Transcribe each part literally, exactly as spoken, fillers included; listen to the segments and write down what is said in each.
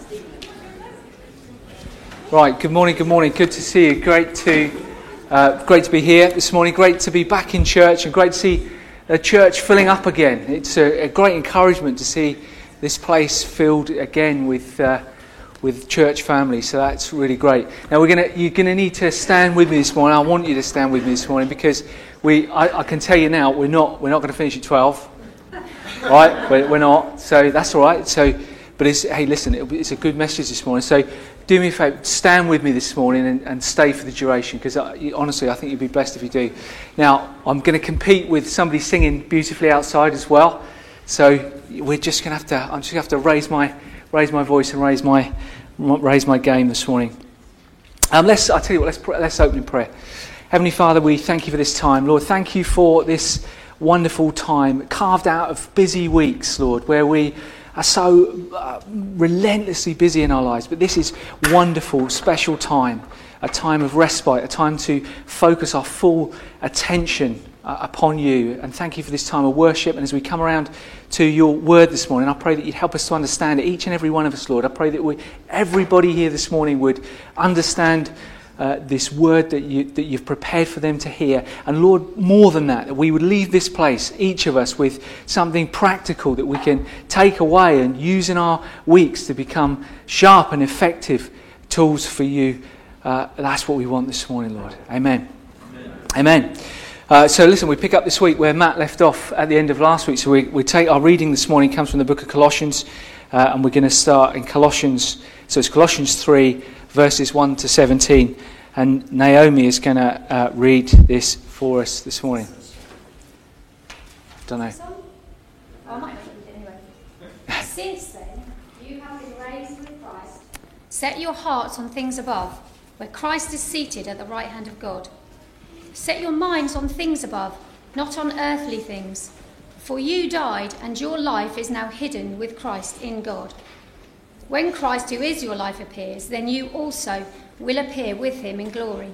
Right, good morning, good morning. Good to see you. Great to uh, great to be here this morning. Great to be back in church and great to see a church filling up again. It's a, a great encouragement to see this place filled again with uh, with church family. So that's really great. Now we're gonna you're gonna need to stand with me this morning. I want you to stand with me this morning because we I, I can tell you now we're not we're not going to finish at twelve. Right, we're, we're not. So that's all right. So, but it's hey, listen, it's a good message this morning. So. Do me a favour, stand with me this morning and, and stay for the duration, because honestly I think you'd be blessed if you do. Now, I'm going to compete with somebody singing beautifully outside as well, so we're just going to have to, I'm just going to have to raise my raise my voice and raise my raise my game this morning. Um, let's, I'll tell you what, let's, let's open in prayer. Heavenly Father, we thank you for this time. Lord, thank you for this wonderful time carved out of busy weeks, Lord, where we are so uh, relentlessly busy in our lives, but this is wonderful, special time, a time of respite, a time to focus our full attention uh, upon you. And thank you for this time of worship. And as we come around to your word this morning, I pray that you'd help us to understand it, each and every one of us, Lord. I pray that we, everybody here this morning would understand Uh, this word that, you, that you've prepared for them to hear. And Lord, more than that, that we would leave this place, each of us, with something practical that we can take away and use in our weeks to become sharp and effective tools for you. Uh, that's what we want this morning, Lord. Amen. Amen. Amen. Uh, so listen, we pick up this week where Matt left off at the end of last week. So we, we take our reading this morning, comes from the book of Colossians, uh, and we're going to start in Colossians. So it's Colossians three, verses one to seventeen, and Naomi is going to uh, read this for us this morning. Don't know. Oh, I might have read it anyway. Since then, you have been raised with Christ. Set your hearts on things above, where Christ is seated at the right hand of God. Set your minds on things above, not on earthly things. For you died, and your life is now hidden with Christ in God. When Christ, who is your life, appears, then you also will appear with him in glory.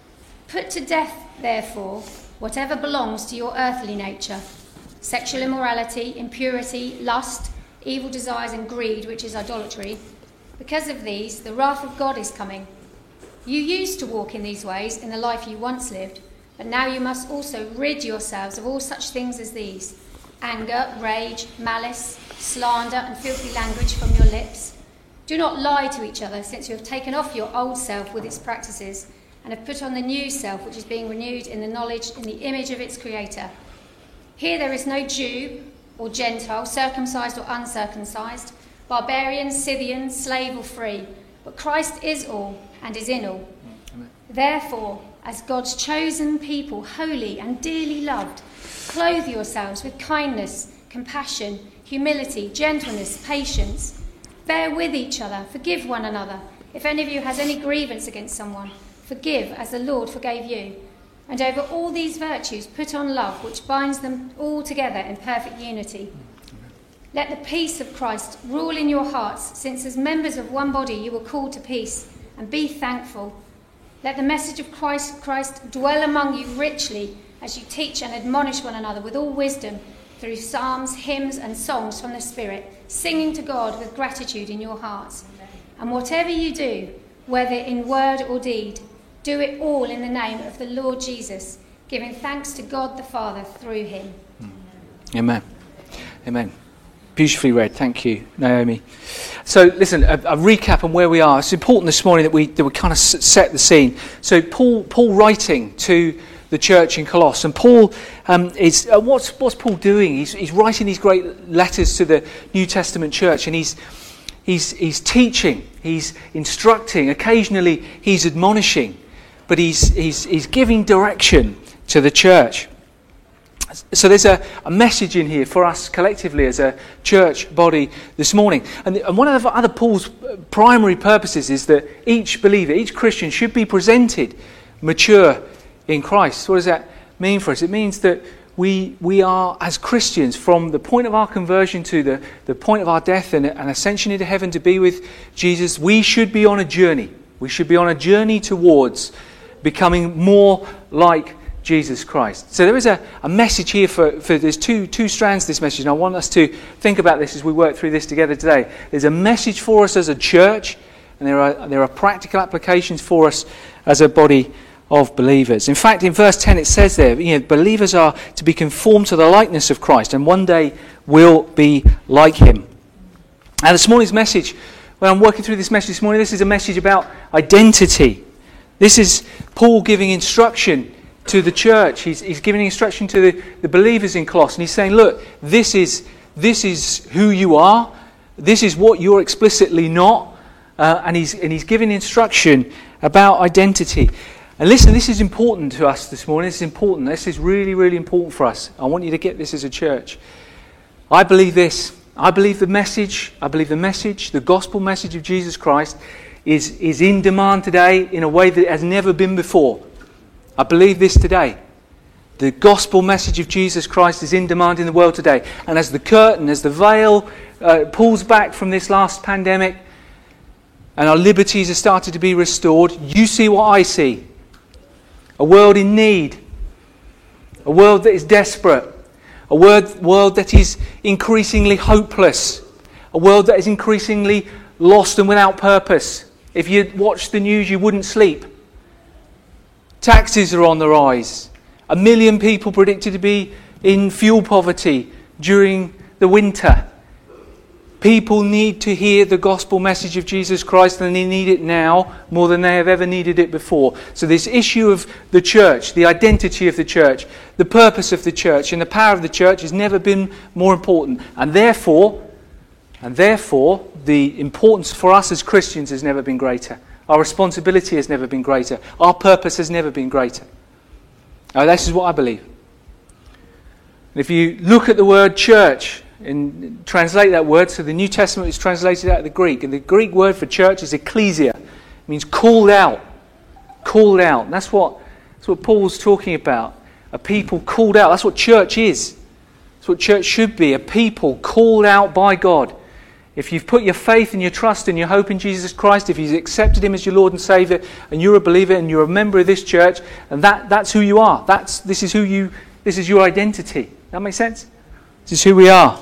Put to death, therefore, whatever belongs to your earthly nature: sexual immorality, impurity, lust, evil desires and greed, which is idolatry. Because of these, the wrath of God is coming. You used to walk in these ways in the life you once lived, but now you must also rid yourselves of all such things as these: anger, rage, malice, slander and filthy language from your lips. Do not lie to each other, since you have taken off your old self with its practices and have put on the new self, which is being renewed in the knowledge, in the image of its creator. Here there is no Jew or Gentile, circumcised or uncircumcised, barbarian, Scythian, slave or free, but Christ is all and is in all. Amen. Therefore, as God's chosen people, holy and dearly loved, clothe yourselves with kindness, compassion, humility, gentleness, patience. Bear with each other, forgive one another. If any of you has any grievance against someone, forgive as the Lord forgave you. And over all these virtues put on love, which binds them all together in perfect unity. Let the peace of Christ rule in your hearts, since as members of one body you were called to peace, and be thankful. Let the message of Christ, Christ dwell among you richly, as you teach and admonish one another with all wisdom, through psalms, hymns and songs from the Spirit, singing to God with gratitude in your hearts. And whatever you do, whether in word or deed, do it all in the name of the Lord Jesus, giving thanks to God the Father through him. Amen. Amen. Beautifully read. Thank you, Naomi. So listen, a, a recap on where we are. It's important this morning that we that we kind of set the scene. So Paul, Paul writing to the church in Colossus, and Paul um, is uh, what's what's Paul doing? He's he's writing these great letters to the New Testament church, and he's he's he's teaching, he's instructing. Occasionally, he's admonishing, but he's he's he's giving direction to the church. So there's a, a message in here for us collectively as a church body this morning. And, and one of the other Paul's primary purposes is that each believer, each Christian should be presented mature in Christ. What does that mean for us? It means that we we are, as Christians, from the point of our conversion to the, the point of our death and, and ascension into heaven to be with Jesus, we should be on a journey. We should be on a journey towards becoming more like Jesus Christ. So there is a, a message here for, for there's two, two strands to this message, and I want us to think about this as we work through this together today. There's a message for us as a church, and there are there are practical applications for us as a body of believers. In fact, in verse ten it says there, you know, believers are to be conformed to the likeness of Christ, and one day will be like him. And this morning's message, when I'm working through this message this morning, this is a message about identity. This is Paul giving instruction to the church. He's, he's giving instruction to the, the believers in Colossae, and he's saying, look, this is this is who you are. This is what you're explicitly not. Uh, and he's and he's giving instruction about identity. And listen, this is important to us this morning. This is important. This is really, really important for us. I want you to get this as a church. I believe this. I believe the message, I believe the message, the gospel message of Jesus Christ is, is in demand today in a way that it has never been before. I believe this today. The gospel message of Jesus Christ is in demand in the world today. And as the curtain, as the veil uh, pulls back from this last pandemic and our liberties have started to be restored, you see what I see. A world in need. A world that is desperate. A world, world that is increasingly hopeless. A world that is increasingly lost and without purpose. If you watched the news, you wouldn't sleep. Taxes are on the rise. A million people predicted to be in fuel poverty during the winter. People need to hear the gospel message of Jesus Christ, and they need it now more than they have ever needed it before. So this issue of the church, the identity of the church, the purpose of the church, and the power of the church has never been more important. And therefore, and therefore, the importance for us as Christians has never been greater. Our responsibility has never been greater. Our purpose has never been greater. Now, this is what I believe. And if you look at the word church, and translate that word, so the New Testament is translated out of the Greek, and the Greek word for church is ecclesia. It means called out. Called out. And that's what, that's what Paul's talking about. A people called out. That's what church is. That's what church should be. A people called out by God. If you've put your faith and your trust and your hope in Jesus Christ, if you've accepted him as your Lord and Saviour, and you're a believer and you're a member of this church, and that, that's who you are. That's this is who you this is your identity. That makes sense? This is who we are.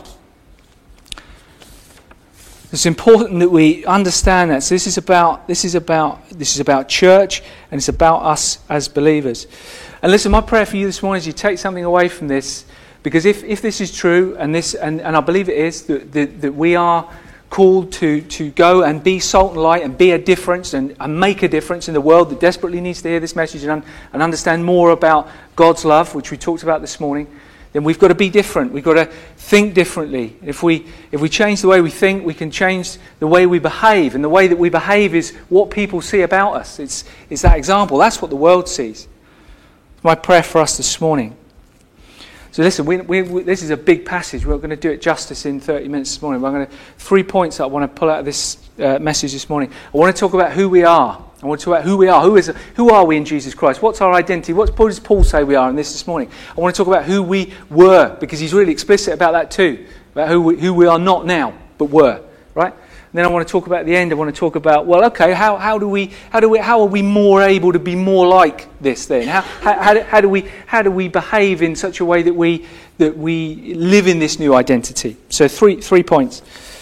It's important that we understand that. So this is about this is about this is about church, and it's about us as believers. And listen, my prayer for you this morning is you take something away from this, because if, if this is true, and this and, and I believe it is, that, that, that we are called to, to go and be salt and light and be a difference and, and make a difference in the world that desperately needs to hear this message and, and understand more about God's love, which we talked about this morning, then we've got to be different. We've got to think differently. If we if we change the way we think, we can change the way we behave. And the way that we behave is what people see about us. It's, it's that example. That's what the world sees. It's my prayer for us this morning. So listen, we, we, we, this is a big passage. We're not going to do it justice in thirty minutes this morning. But I'm going to three points that I want to pull out of this uh, message this morning. I want to talk about who we are. I want to talk about who we are. Who is? Who are we in Jesus Christ? What's our identity? What does Paul say we are in this this morning? I want to talk about who we were, because he's really explicit about that too, about who we, who we are not now, but were. Right? And then I want to talk about the end. I want to talk about, well, okay, how how do we how do we how are we more able to be more like this then? How how, how, do, how do we how do we behave in such a way that we that we live in this new identity? So three three points.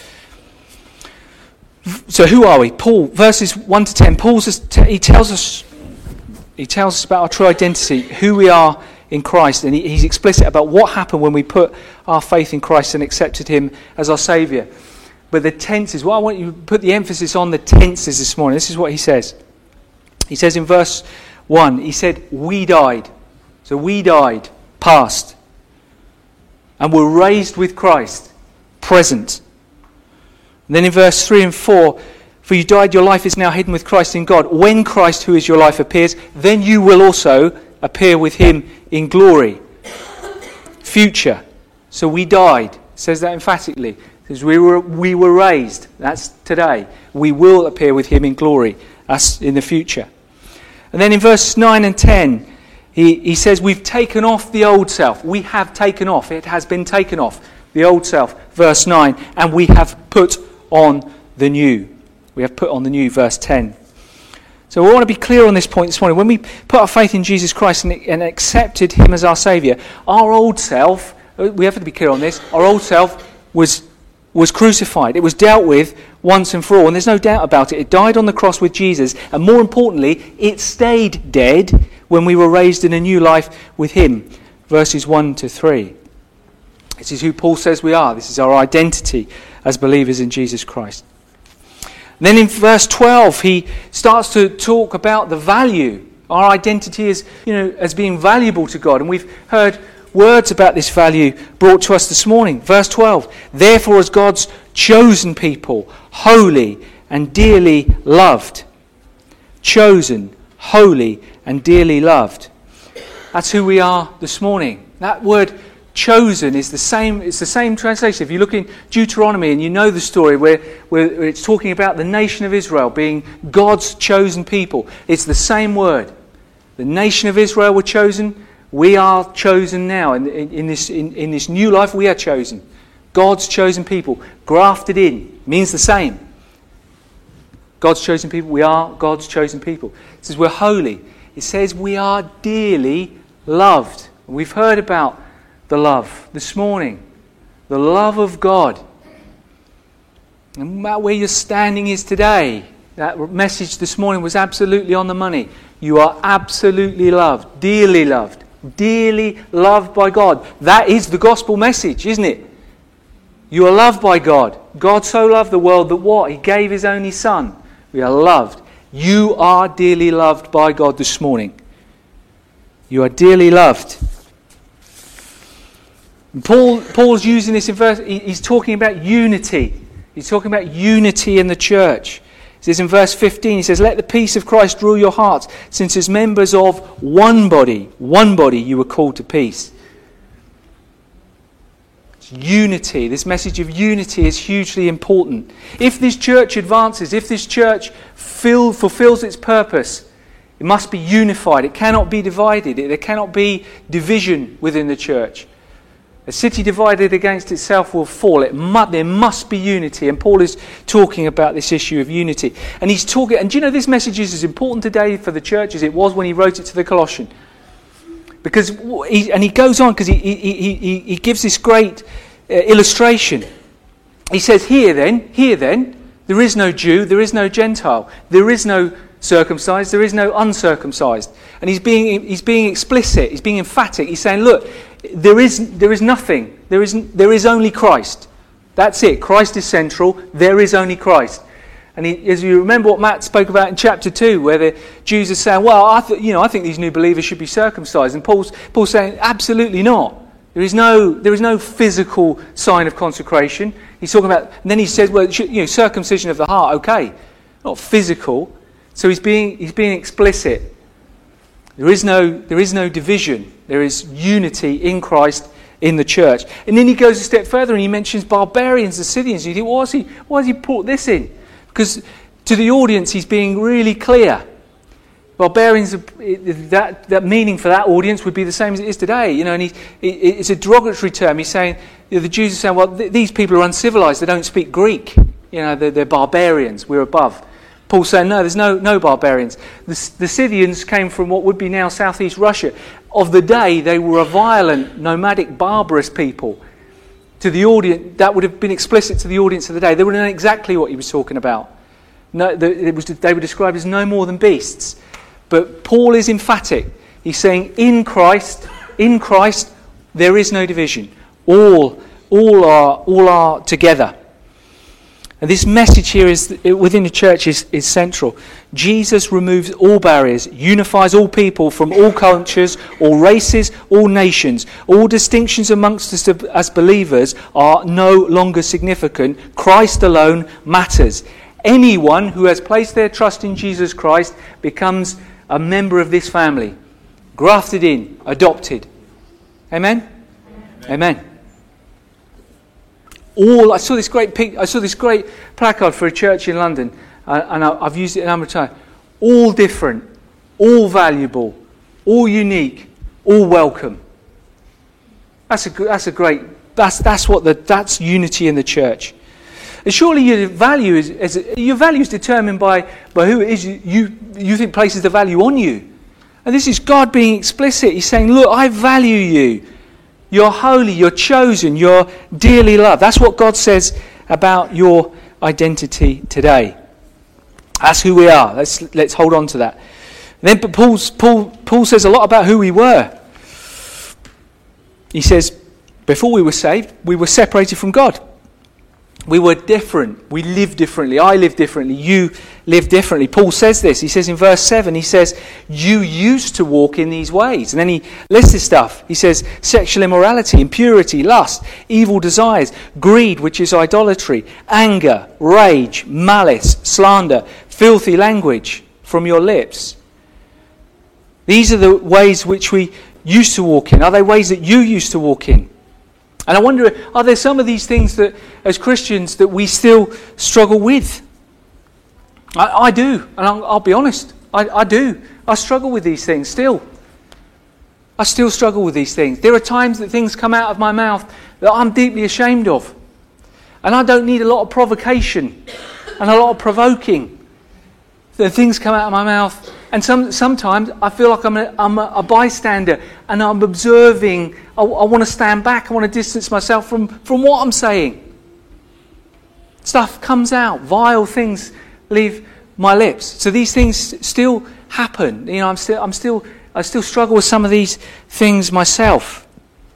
So who are we? Paul, verses one to ten. Paul he tells us he tells us about our true identity, who we are in Christ, and he, he's explicit about what happened when we put our faith in Christ and accepted him as our Saviour. But the tenses, well, I want you to put the emphasis on the tenses this morning. This is what he says. He says in verse one, he said, we died. So we died, past. And were raised with Christ, present. And then in verse three and four, for you died, your life is now hidden with Christ in God. When Christ, who is your life, appears, then you will also appear with him in glory. Future. So we died. It says that emphatically. Because we were we were raised. That's today. We will appear with him in glory. That's in the future. And then in verse nine and ten, he, he says we've taken off the old self. We have taken off. It has been taken off. The old self. Verse nine. And we have put on the new. We have put on the new. Verse ten. So we want to be clear on this point this morning. When we put our faith in Jesus Christ and, and accepted him as our Saviour, our old self, we have to be clear on this, our old self was was crucified. It was dealt with once and for all, and there's no doubt about it. It died on the cross with Jesus, and more importantly, it stayed dead when we were raised in a new life with him. Verses one to three. This is who Paul says we are. This is our identity as believers in Jesus Christ. And then in verse twelve, he starts to talk about the value. Our identity is, you know, as being valuable to God, and we've heard words about this value brought to us this morning. Verse twelve, therefore as God's chosen people, holy and dearly loved. Chosen, holy and dearly loved. That's who we are this morning. That word chosen is the same, it's the same translation. If you look in Deuteronomy and you know the story where, where it's talking about the nation of Israel being God's chosen people, it's the same word. The nation of Israel were chosen. We are chosen now. In, in, in, this, in, in this new life, we are chosen. God's chosen people. Grafted in. Means the same. God's chosen people. We are God's chosen people. It says we're holy. It says we are dearly loved. We've heard about the love this morning. The love of God. No matter where your standing is today, that message this morning was absolutely on the money. You are absolutely loved. Dearly loved. Dearly loved by God. That is the gospel message, isn't it? You are loved by God. God so loved the world that what? He gave his only Son. We are loved. You are dearly loved by God this morning. You are dearly loved. And Paul, Paul's using this in verse, he's talking about unity. He's talking about unity in the church. It says in verse fifteen, he says, let the peace of Christ rule your hearts, since as members of one body, one body you were called to peace. It's unity, this message of unity is hugely important. If this church advances, if this church fill, fulfills its purpose, it must be unified. It cannot be divided. There cannot be division within the church. A city divided against itself will fall. It mu- there must be unity. And Paul is talking about this issue of unity. And he's talking, and do you know this message is as important today for the church as it was when he wrote it to the Colossians? Because, he, and he goes on because he, he, he, he gives this great uh, illustration. He says, here then, here then, there is no Jew, there is no Gentile, there is no circumcised, there is no uncircumcised. And he's being he's being explicit, he's being emphatic. He's saying, look, there is there is nothing. There is there is only Christ. That's it. Christ is central. There is only Christ. And he, as you remember what Matt spoke about in chapter two, where the Jews are saying, well, I th- you know, I think these new believers should be circumcised. And Paul's Paul's saying, absolutely not. There is no there is no physical sign of consecration. He's talking about, and then he says, well, you know, circumcision of the heart, okay, not physical. So he's being he's being explicit. There is no there is no division. There is unity in Christ in the church. And then he goes a step further and he mentions barbarians, the Scythians. You think, why has he why has he brought this in? Because to the audience he's being really clear. Barbarians, that that meaning for that audience would be the same as it is today. You know, and he, it's a derogatory term. He's saying, you know, the Jews are saying, well, th- these people are uncivilized. They don't speak Greek. You know, they're, they're barbarians. We're above. Paul's saying, no, there's no no barbarians. The, the Scythians came from what would be now southeast Russia. Of the day, they were a violent, nomadic, barbarous people. To the audience, that would have been explicit to the audience of the day. They would have known exactly what he was talking about. No, the, it was, they were described as no more than beasts. But Paul is emphatic. He's saying, in Christ, in Christ, there is no division. All, all are, all are together. And this message here is within the church is, is central. Jesus removes all barriers, unifies all people from all cultures, all races, all nations. All distinctions amongst us as believers are no longer significant. Christ alone matters. Anyone who has placed their trust in Jesus Christ becomes a member of this family, grafted in, adopted. Amen? Amen. Amen. All I saw this great pic, I saw this great placard for a church in London, uh, and I, I've used it a number of times. All different, all valuable, all unique, all welcome. That's a that's a great. That's that's what the that's unity in the church. surely your value is, is your value is determined by, by who it is you, you, you think places the value on you. And this is God being explicit. He's saying, look, I value you. You're holy, you're chosen, you're dearly loved. That's what God says about your identity today. That's who we are. Let's let's hold on to that. And then but Paul's, Paul, Paul says a lot about who we were. He says, before we were saved, we were separated from God. We were different. We lived differently. I lived differently. You lived differently. Paul says this. He says in verse seven, he says, you used to walk in these ways. And then he lists this stuff. He says, sexual immorality, impurity, lust, evil desires, greed, which is idolatry, anger, rage, malice, slander, filthy language from your lips. These are the ways which we used to walk in. Are they ways that you used to walk in? And I wonder, are there some of these things that, as Christians, that we still struggle with? I, I do, and I'll, I'll be honest, I, I do. I struggle with these things still. I still struggle with these things. There are times that things come out of my mouth that I'm deeply ashamed of. And I don't need a lot of provocation and a lot of provoking. The things come out of my mouth, and some, sometimes I feel like I'm a, I'm a, a bystander, and I'm observing. I, I want to stand back. I want to distance myself from, from what I'm saying. Stuff comes out. Vile things leave my lips. So these things still happen. You know, I'm still, I'm still, I still struggle with some of these things myself.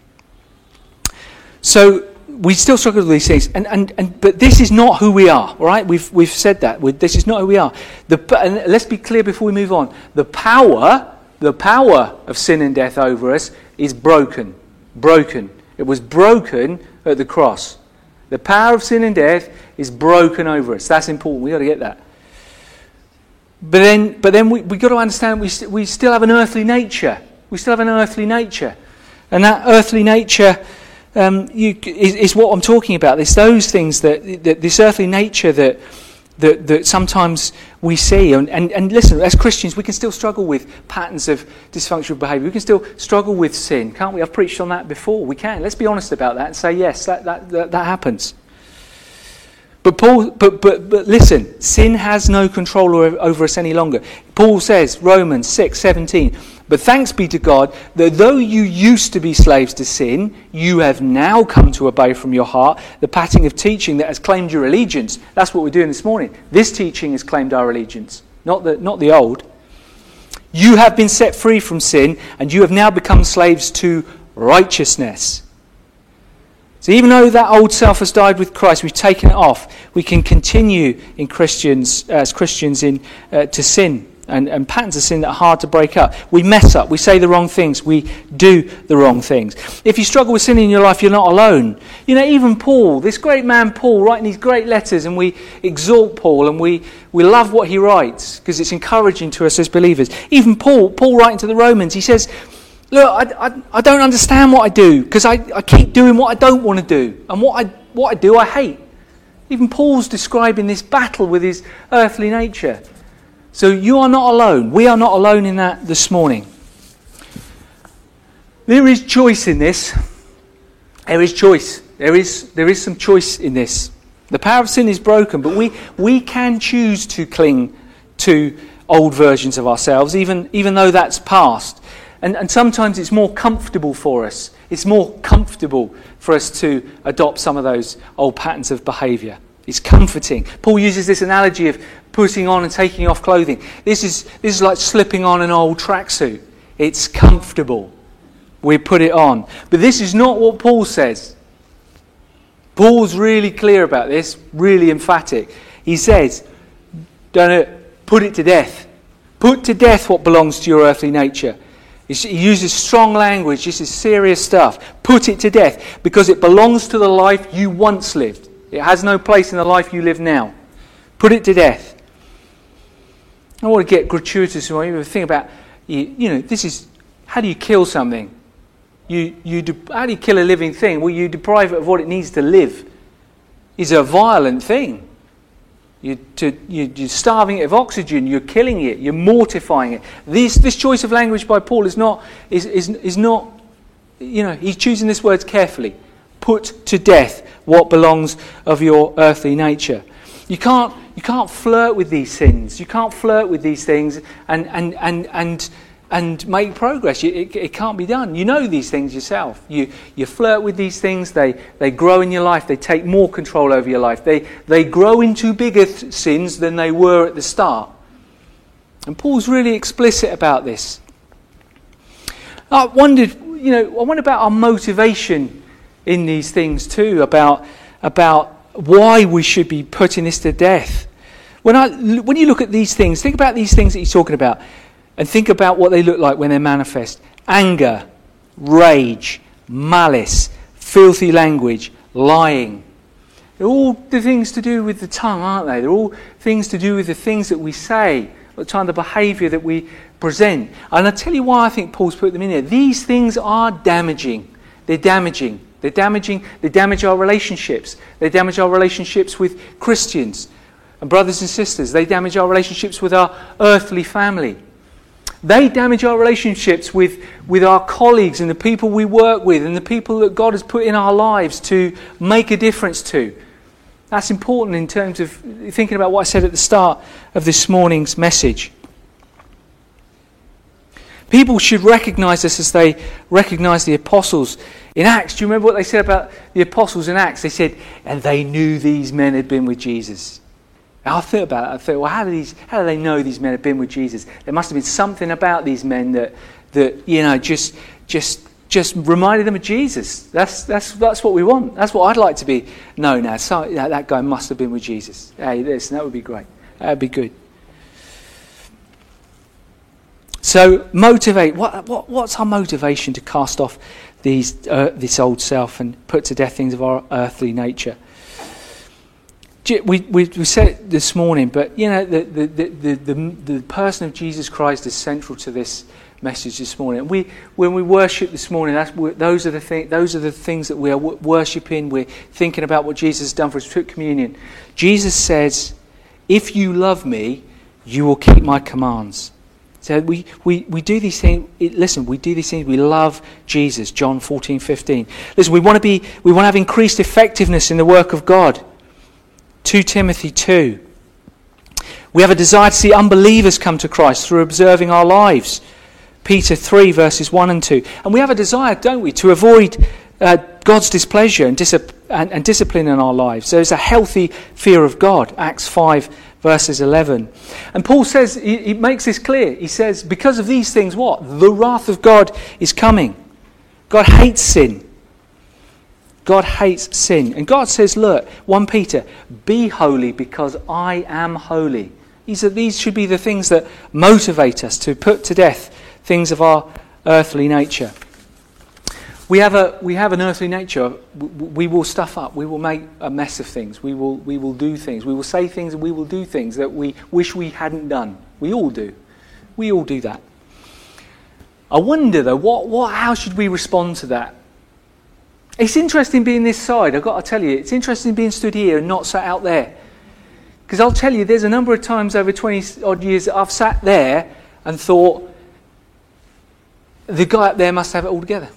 So we still struggle with these things, and, and, and but this is not who we are, right? We've we've said that. We, this is not who we are. The and let's be clear before we move on. The power, the power of sin and death over us is broken, broken. It was broken at the cross. The power of sin and death is broken over us. That's important. We got to get that. But then, but then we we got to understand we st- we still have an earthly nature. We still have an earthly nature, and that earthly nature. Um, you, is, is what I'm talking about. It's those things that, that this earthly nature that that, that sometimes we see. And, and, and listen, as Christians, we can still struggle with patterns of dysfunctional behaviour. We can still struggle with sin, can't we? I've preached on that before. We can. Let's be honest about that and say, yes, that that, that, that happens. But Paul, but, but but listen, sin has no control over us any longer. Paul says, Romans six seventeen, but thanks be to God that though you used to be slaves to sin, you have now come to obey from your heart the pattern of teaching that has claimed your allegiance. That's what we're doing this morning. This teaching has claimed our allegiance, not the not the old. You have been set free from sin, and you have now become slaves to righteousness. So even though that old self has died with Christ, we've taken it off. We can continue in Christians as Christians in uh, to sin and, and patterns of sin that are hard to break up. We mess up. We say the wrong things. We do the wrong things. If you struggle with sin in your life, you're not alone. You know, even Paul, this great man Paul, writing these great letters, and we exalt Paul and we, we love what he writes because it's encouraging to us as believers. Even Paul, Paul writing to the Romans, he says, look, I, I, I don't understand what I do because I, I keep doing what I don't want to do. And what I what I do, I hate. Even Paul's describing this battle with his earthly nature. So you are not alone. We are not alone in that this morning. There is choice in this. There is choice. There is there is some choice in this. The power of sin is broken, but we, we can choose to cling to old versions of ourselves, even, even though that's past. And, and sometimes it's more comfortable for us. It's more comfortable for us to adopt some of those old patterns of behaviour. It's comforting. Paul uses this analogy of putting on and taking off clothing. This is this is like slipping on an old tracksuit. It's comfortable. We put it on. But this is not what Paul says. Paul's really clear about this, really emphatic. He says, don't put it to death. Put to death what belongs to your earthly nature. He uses strong language. This is serious stuff. Put it to death because it belongs to the life you once lived. It has no place in the life you live now. Put it to death. I want to get gratuitous. When you think about, you, you know, this is, how do you kill something? You, you, how do you kill a living thing? Well, you deprive it of what it needs to live. It's a violent thing. You, to, you, you're starving it of oxygen. You're killing it. You're mortifying it. This, this choice of language by Paul is not, is, is, is not, you know, he's choosing his words carefully. Put put to death what belongs of your earthly nature. You can't you can't flirt with these sins. You can't flirt with these things and and and and, and make progress. It, it, it can't be done. You know these things yourself. You you flirt with these things. They they grow in your life. They take more control over your life. They they grow into bigger th- sins than they were at the start. And Paul's really explicit about this. I wondered, you know, I wonder about our motivation in these things too, about about why we should be putting this to death. When I when you look at these things, think about these things that he's talking about, and think about what they look like when they're manifest: anger, rage, malice, filthy language, lying. They're all the things to do with the tongue, aren't they? They're all things to do with the things that we say, the kind of behaviour that we present. And I'll tell you why I think Paul's put them in here. These things are damaging. They're damaging. They're damaging. They damage our relationships. They damage our relationships with Christians and brothers and sisters. They damage our relationships with our earthly family. They damage our relationships with, with our colleagues and the people we work with and the people that God has put in our lives to make a difference to. That's important in terms of thinking about what I said at the start of this morning's message. People should recognise us as they recognise the apostles in Acts. Do you remember what they said about the apostles in Acts? They said, and they knew these men had been with Jesus. And I thought about it. I thought, well, how do these? How do they know these men had been with Jesus? There must have been something about these men that, that you know, just, just, just reminded them of Jesus. That's that's that's what we want. That's what I'd like to be known as. So, that, that guy must have been with Jesus. Hey, listen, that would be great. That would be good. So motivate. What, what what's our motivation to cast off these uh, this old self and put to death things of our earthly nature? We we, we said it this morning, but you know the the, the the the person of Jesus Christ is central to this message this morning. We when we worship this morning, that's those are the thing, those are the things that we are worshipping. We're thinking about what Jesus has done for us. We took communion. Jesus says, "If you love me, you will keep my commands." So we, we, we do these things. Listen, we do these things. We love Jesus. John fourteen fifteen. Listen, we want to be. We want to have increased effectiveness in the work of God. Two Timothy two. We have a desire to see unbelievers come to Christ through observing our lives. Peter three verses one and two. And we have a desire, don't we, to avoid uh, God's displeasure and, dis- and, and discipline in our lives. There's a healthy fear of God. Acts five verses eleven. And Paul says, he, he makes this clear. He says, because of these things, what? The wrath of God is coming. God hates sin. God hates sin. And God says, look, First Peter, be holy because I am holy. These, are, these should be the things that motivate us to put to death things of our earthly nature. We have a we have an earthly nature. We will stuff up. We will make a mess of things. We will we will do things. We will say things and we will do things that we wish we hadn't done. We all do. We all do that. I wonder though, what what how should we respond to that? It's interesting being this side. I've got to tell you, it's interesting being stood here and not sat out there. Because I'll tell you, there's a number of times over twenty odd years that I've sat there and thought, the guy up there must have it all together.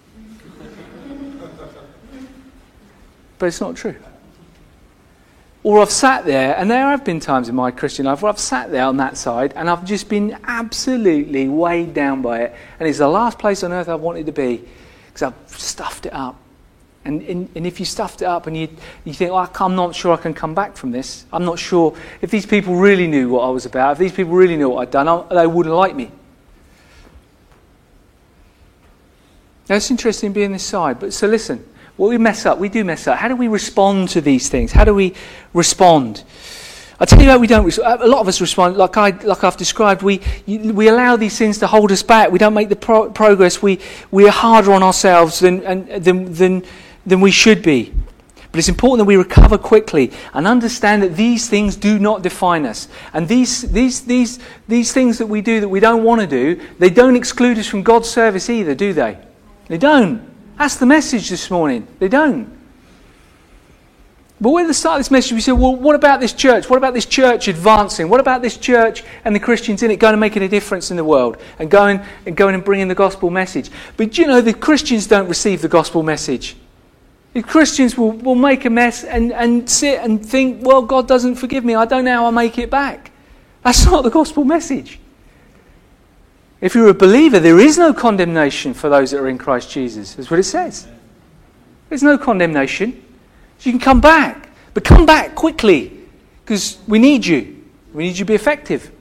But it's not true. Or I've sat there, and there have been times in my Christian life where I've sat there on that side and I've just been absolutely weighed down by it. And it's the last place on earth I've wanted to be because I've stuffed it up. And, and, and if you stuffed it up and you, you think, oh, I'm not sure I can come back from this. I'm not sure if these people really knew what I was about, if these people really knew what I'd done, they wouldn't like me. Now, it's interesting being this side. But so listen. Well, we mess up. We do mess up. How do we respond to these things? How do we respond? I tell you how we don't. A lot of us respond like I, like I've described. We we allow these sins to hold us back. We don't make the pro- progress. We we are harder on ourselves than and than than than we should be. But it's important that we recover quickly and understand that these things do not define us. And these these these these things that we do that we don't want to do, they don't exclude us from God's service either, do they? They don't. That's the message this morning. They don't. But when at the start of this message we said, well, what about this church? What about this church advancing? What about this church and the Christians in it going and making a difference in the world and going and going and bringing the gospel message? But you know, the Christians don't receive the gospel message. Christians will, will make a mess and, and sit and think, well, God doesn't forgive me. I don't know how I'll make it back. That's not the gospel message. If you're a believer, there is no condemnation for those that are in Christ Jesus. That's what it says. There's no condemnation. So you can come back. But come back quickly, because we need you. We need you to be effective.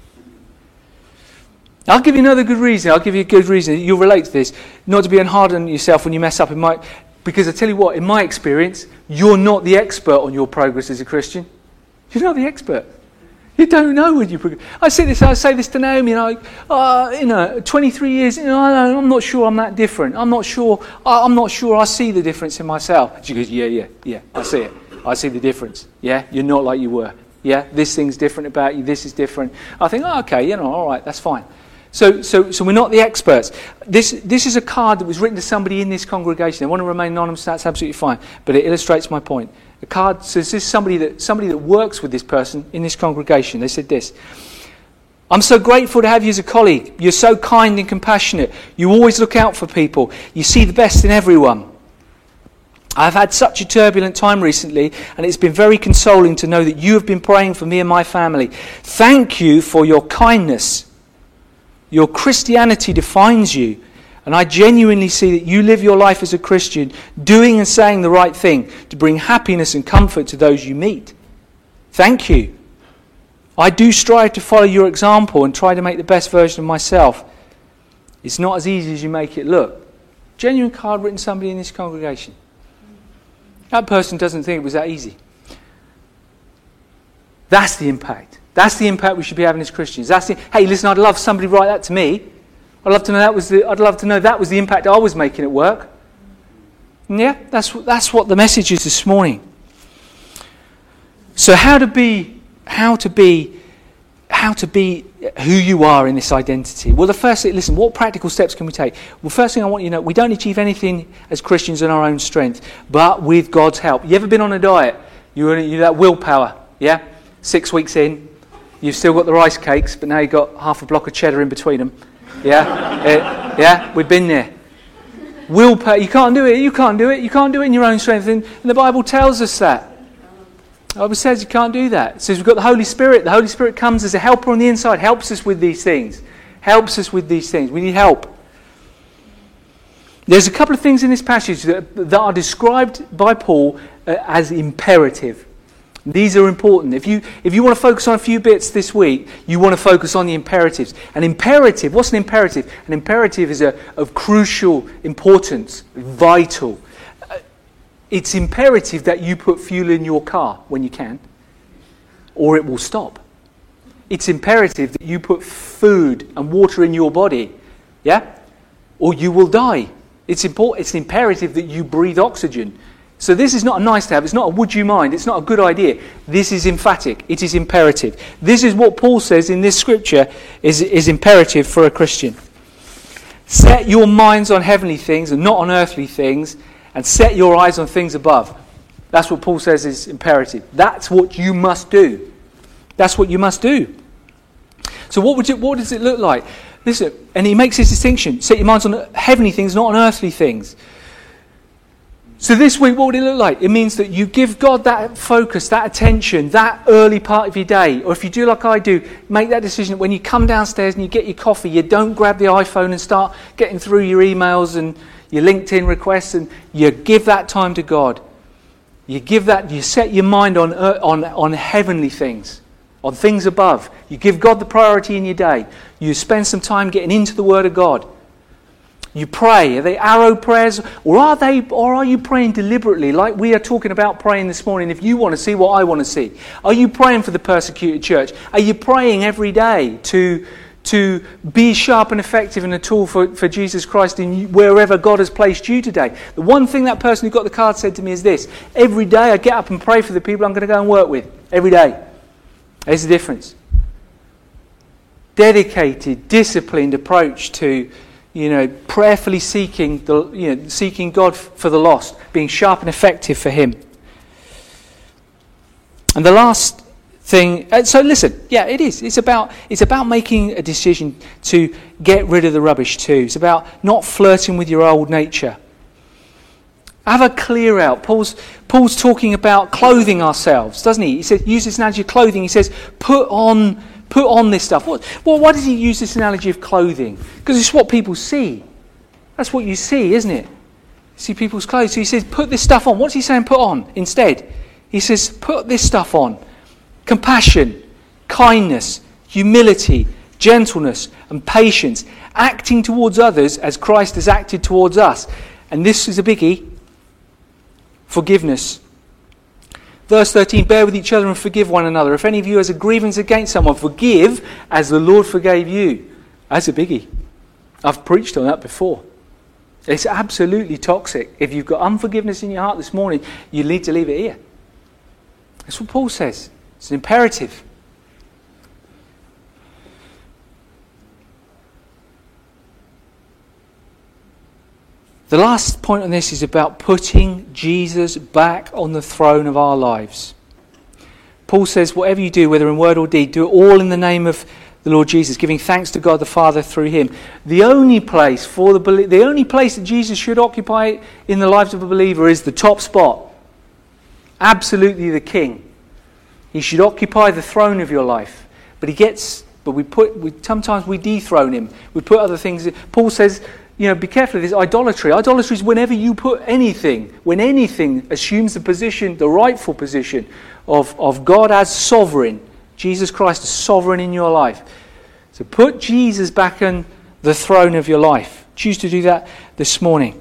I'll give you another good reason. I'll give you a good reason. You'll relate to this. Not to be hard on yourself when you mess up. It might, because I tell you what, in my experience, you're not the expert on your progress as a Christian. You're not the expert. You don't know when you progress. I say this. I say this to Naomi. And I, uh, you know, twenty-three years. You know, I'm not sure I'm that different. I'm not sure. I'm not sure I see the difference in myself. She goes, yeah, yeah, yeah. I see it. I see the difference. Yeah, you're not like you were. Yeah, this thing's different about you. This is different. I think, oh, okay, you know, all right, that's fine. So, so, so we're not the experts. This, this is a card that was written to somebody in this congregation. They want to remain anonymous. That's absolutely fine. But it illustrates my point. The card says this is somebody that somebody that works with this person in this congregation. They said this: I'm so grateful to have you as a colleague. You're so kind and compassionate. You always look out for people. You see the best in everyone. I've had such a turbulent time recently, and it's been very consoling to know that you have been praying for me and my family. Thank you for your kindness. Your Christianity defines you. And I genuinely see that you live your life as a Christian, doing and saying the right thing to bring happiness and comfort to those you meet. Thank you. I do strive to follow your example and try to make the best version of myself. It's not as easy as you make it look. Genuine card written to somebody in this congregation. That person doesn't think it was that easy. That's the impact. That's the impact we should be having as Christians. That's the, hey, listen, I'd love somebody to write that to me. I'd love to know that was the. I'd love to know that was the impact I was making at work. And yeah, that's that's what the message is this morning. So how to be, how to be, how to be who you are in this identity. Well, the first thing, listen, what practical steps can we take? Well, first thing I want you to know, we don't achieve anything as Christians in our own strength, but with God's help. You ever been on a diet? You're you that willpower, yeah. Six weeks in, you've still got the rice cakes, but now you've got half a block of cheddar in between them. Yeah, it, yeah, we've been there. Willpower, you can't do it, you can't do it, you can't do it in your own strength. And, and the Bible tells us that. The Bible says you can't do that. It says we've got the Holy Spirit. The Holy Spirit comes as a helper on the inside, helps us with these things. Helps us with these things. We need help. There's a couple of things in this passage that, that are described by Paul uh, as imperative. These are important. If you if you want to focus on a few bits this week, you want to focus on the imperatives. An imperative, what's an imperative? An imperative is a, of crucial importance, vital. Uh, it's imperative that you put fuel in your car when you can, or it will stop. It's imperative that you put food and water in your body, yeah, or you will die. It's important. It's imperative that you breathe oxygen. So this is not a nice to have, it's not a would you mind, it's not a good idea. This is emphatic, it is imperative. This is what Paul says in this scripture is, is imperative for a Christian. Set your minds on heavenly things and not on earthly things, and set your eyes on things above. That's what Paul says is imperative. That's what you must do. That's what you must do. So what would you, what does it look like? Listen, and he makes this distinction. Set your minds on heavenly things, not on earthly things. So this week, what would it look like? It means that you give God that focus, that attention, that early part of your day. Or if you do like I do, make that decision that when you come downstairs and you get your coffee, you don't grab the iPhone and start getting through your emails and your LinkedIn requests, and you give that time to God. You give that, you set your mind on, on, on heavenly things, on things above. You give God the priority in your day. You spend some time getting into the Word of God. You pray. Are they arrow prayers, or are they, or are you praying deliberately, like we are talking about praying this morning? If you want to see what I want to see, are you praying for the persecuted church? Are you praying every day to to be sharp and effective and a tool for, for Jesus Christ in wherever God has placed you today? The one thing that person who got the card said to me is this: every day I get up and pray for the people I'm going to go and work with. Every day. There's the difference. Dedicated, disciplined approach to, you know, prayerfully seeking the, you know, seeking God for the lost, being sharp and effective for Him. And the last thing, so listen, yeah, it is. It's about it's about making a decision to get rid of the rubbish too. It's about not flirting with your old nature. Have a clear out. Paul's, Paul's talking about clothing ourselves, doesn't he? He says, use this analogy of clothing. He says, put on, put on this stuff. What, well, why does he use this analogy of clothing? Because it's what people see. That's what you see, isn't it? You see people's clothes. So he says, put this stuff on. What's he saying put on instead? He says, put this stuff on. Compassion, kindness, humility, gentleness, and patience. Acting towards others as Christ has acted towards us. And this is a biggie. Forgiveness. Verse thirteen, bear with each other and forgive one another. If any of you has a grievance against someone, forgive as the Lord forgave you. That's a biggie. I've preached on that before. It's absolutely toxic. If you've got unforgiveness in your heart this morning, you need to leave it here. That's what Paul says. It's an imperative. The last point on this is about putting Jesus back on the throne of our lives. Paul says, whatever you do, whether in word or deed, do it all in the name of the Lord Jesus, giving thanks to God the Father through him. The only place for the the only place that Jesus should occupy in the lives of a believer is the top spot. Absolutely the king. He should occupy the throne of your life. But he gets, but we put, we sometimes we dethrone him. We put other things in. Paul says, you know, be careful of this idolatry. Idolatry is whenever you put anything, when anything assumes the position, the rightful position of, of God as sovereign, Jesus Christ as sovereign in your life. So put Jesus back on the throne of your life. Choose to do that this morning.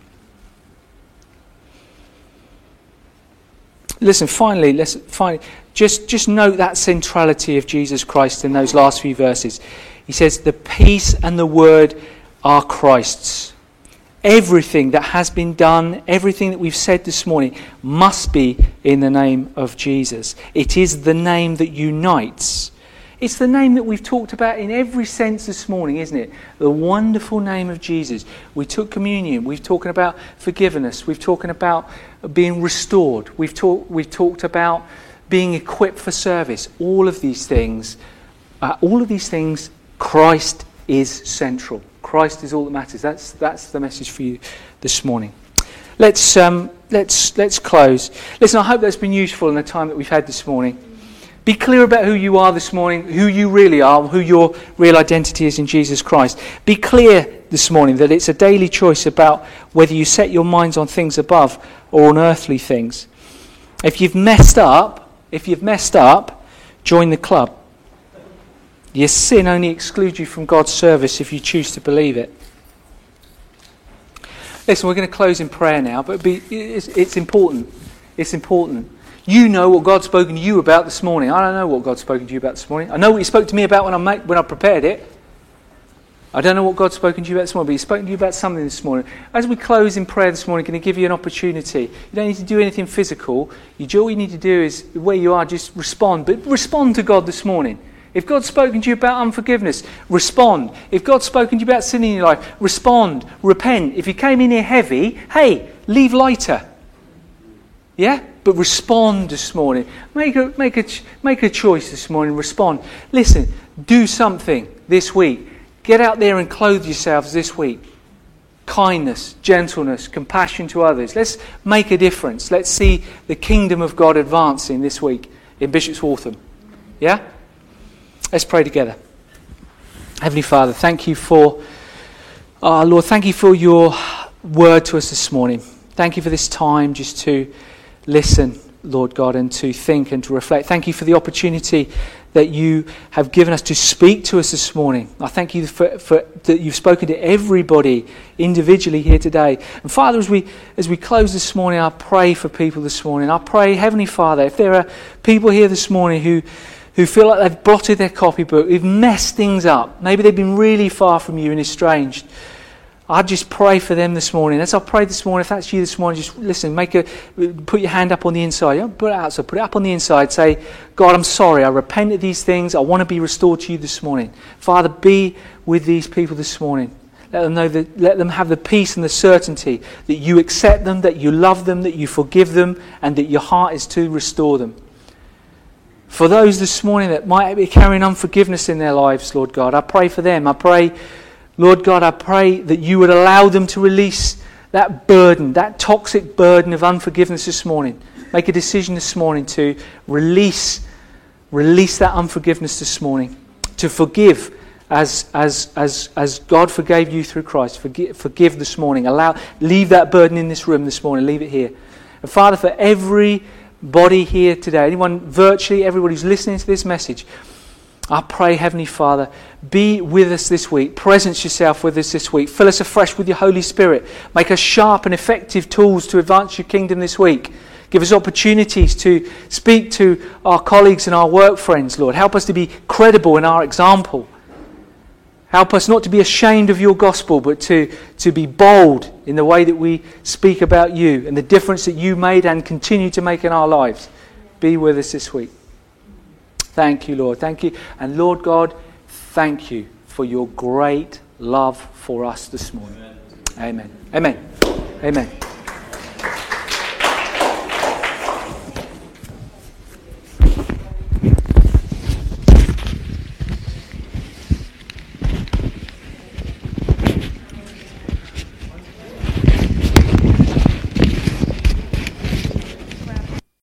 Listen, finally, let's finally just, just note that centrality of Jesus Christ in those last few verses. He says, the peace and the word are Christ's. Everything that has been done, everything that we've said this morning must be in the name of Jesus. It is the name that unites. It's the name that we've talked about in every sense this morning, isn't it? The wonderful name of Jesus. We took communion. We've talked about forgiveness. We've talked about being restored. We've talked, we've talked about being equipped for service. All of these things, uh, all of these things, Christ is central. Christ is all that matters. That's that's the message for you this morning. Let's um, let's let's close. Listen, I hope that's been useful in the time that we've had this morning. Be clear about who you are this morning, who you really are, who your real identity is in Jesus Christ. Be clear this morning that it's a daily choice about whether you set your minds on things above or on earthly things. If you've messed up, if you've messed up, join the club. Your sin only excludes you from God's service if you choose to believe it. Listen, we're going to close in prayer now, but be, it's, it's important. It's important. You know what God's spoken to you about this morning. I don't know what God's spoken to you about this morning. I know what He spoke to me about when I make, when I prepared it. I don't know what God's spoken to you about this morning, but He's spoken to you about something this morning. As we close in prayer this morning, I'm going to give you an opportunity. You don't need to do anything physical. You, all you need to do is, where you are, just respond. But respond to God this morning. If God's spoken to you about unforgiveness, respond. If God's spoken to you about sin in your life, respond. Repent. If you came in here heavy, hey, leave lighter. Yeah? But respond this morning. Make a, make a, make a choice this morning. Respond. Listen, do something this week. Get out there and clothe yourselves this week. Kindness, gentleness, compassion to others. Let's make a difference. Let's see the kingdom of God advancing this week in Bishop's Waltham. Yeah? Let's pray together. Heavenly Father, thank you for, oh Lord, thank you for your word to us this morning. Thank you for this time just to listen, Lord God, and to think and to reflect. Thank you for the opportunity that you have given us to speak to us this morning. I thank you for, for that you've spoken to everybody individually here today. And Father, as we as we close this morning, I pray for people this morning. I pray, Heavenly Father, if there are people here this morning who who feel like they've blotted their copybook, who've messed things up, maybe they've been really far from you and estranged, I just pray for them this morning. As I pray this morning, if that's you this morning, just listen, make a, put your hand up on the inside. Don't put it outside, put it up on the inside. Say, God, I'm sorry. I repent of these things. I want to be restored to you this morning. Father, be with these people this morning. Let them know that, let them have the peace and the certainty that you accept them, that you love them, that you forgive them, and that your heart is to restore them. For those this morning that might be carrying unforgiveness in their lives, Lord God, I pray for them. I pray, Lord God, I pray that you would allow them to release that burden, that toxic burden of unforgiveness this morning. Make a decision this morning to release, release that unforgiveness this morning. To forgive as as as as God forgave you through Christ. Forgive, forgive this morning. Allow, leave that burden in this room this morning. Leave it here. And Father, for everybody here today, anyone virtually, everybody who's listening to this message, I pray, Heavenly Father, be with us this week. Presence yourself with us this week. Fill us afresh with your Holy Spirit. Make us sharp and effective tools to advance your kingdom this week. Give us opportunities to speak to our colleagues and our work friends, Lord. Help us to be credible in our example. Help us not to be ashamed of your gospel, but to, to be bold in the way that we speak about you and the difference that you made and continue to make in our lives. Be with us this week. Thank you, Lord. Thank you. And Lord God, thank you for your great love for us this morning. Amen. Amen. Amen. Amen.